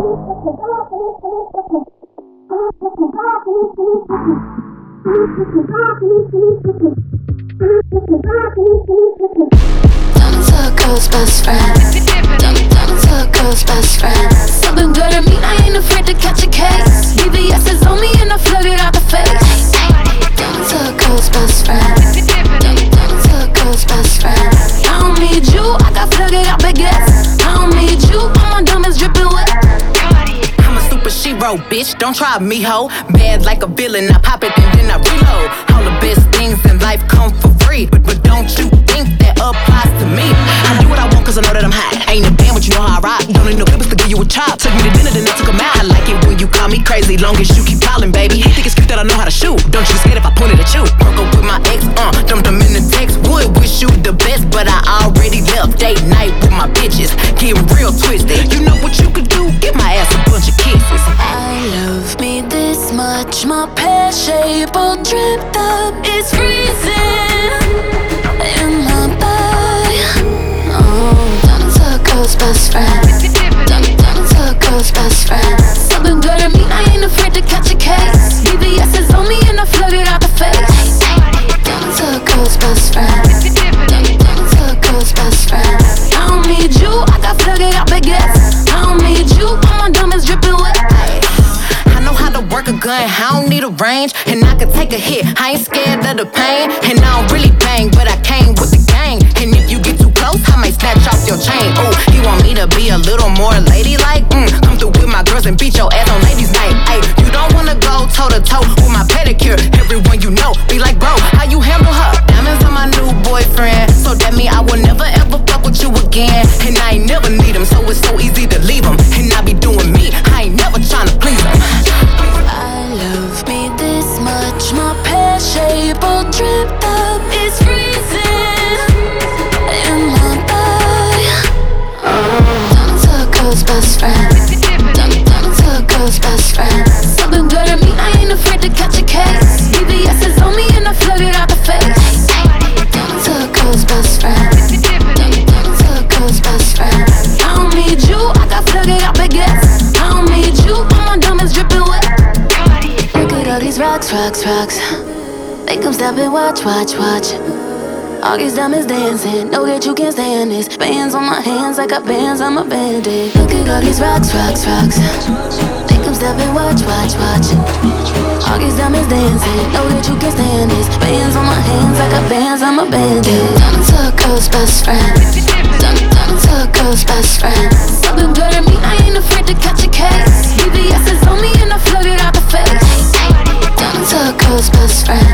into a girl's best friend. Turn into a girl's best friend. Something good at me, I ain't afraid to catch a case. BBS is on me and I flood it out the face. Turn into a girl's best friend. Turn into a girl's best friend. I don't need you, I got flooded out baguettes. I don't need you, all my diamonds dripping wet. I'm a super shero, bitch, don't try me, ho. Bad like a villain, I pop it and then I reload. All the best things in life come for free, but don't you think that applies to me? I do what I want cause I know that I'm hot. I ain't a damn, but you know how I rock. Don't need no papers to give you a chop. Took me to dinner, then I took 'em out. I like it when you call me crazy, long as you keep calling, baby. He think it's cute that I know how to shoot. Don't you get scared if I point it at you. Broke up with my ex, dumped him in the text. Would wish you the best, but I already left. Date night with my bitches, getting real twisted. You know what you could do? Give my ass a bunch of kisses. I love me this much, my pear shape all dripped up. It's freezing in my body. Oh, turn into a girl's best friend. Turn into a girl's best friend. Something good at me, I ain't afraid to catch a case. BBS is on me and I flood it out the face. Turn into a girl's best friend. Turn into a girl's best friend. I don't need you, I got flooded out baguettes. I don't need you, all my diamonds dripping wet. I know how to work a gun, I don't need a range. And I can take a hit, I ain't scared of the pain. And I don't really bang, but I came with the gang. And if you get too close, I might snatch off your chain. Ooh, you want me to be a little more ladylike? Come through with my girls and beat your ass on ladies' night. Ay, you don't wanna go toe to toe with my pedicure. Everyone you know be like, bro, how you handle her? Diamonds on my new boyfriend, so that mean I will never ever fuck with you again. And I ain't never need him, so it's so easy to leave him. And I be doing me, I ain't never tryna please him. I love me this much, my pear shape all dripped up. It's freezing in my body. Turn into a girl's best friend. Turn into a girl's best friend. Something good at me, I ain't afraid to catch a case. BBS is on me and I flood it out the face. Turn into a girl's best friend. Turn into a girl's best friend. I don't need you, I got flooded out baguettes. I don't need you, all my diamonds dripping wet. Look at all these rocks, rocks, rocks. Make 'em stop and watch, watch, watch. All these diamonds dancing, know that you can't stand this. Bands on my hands, I got bands on my bandit. Look at all these rocks, rocks, rocks. Make 'em stop and watch, watch, watch. All these diamonds dancing, know that you can't stand this. Bands on my hands, I got bands on my bandit. Turn into a girl's best friend. Turn into a girl's best friend. Something good at me, I ain't afraid to catch a case. BBS is on me and I flood it out the face. Turn into a girl's best friend.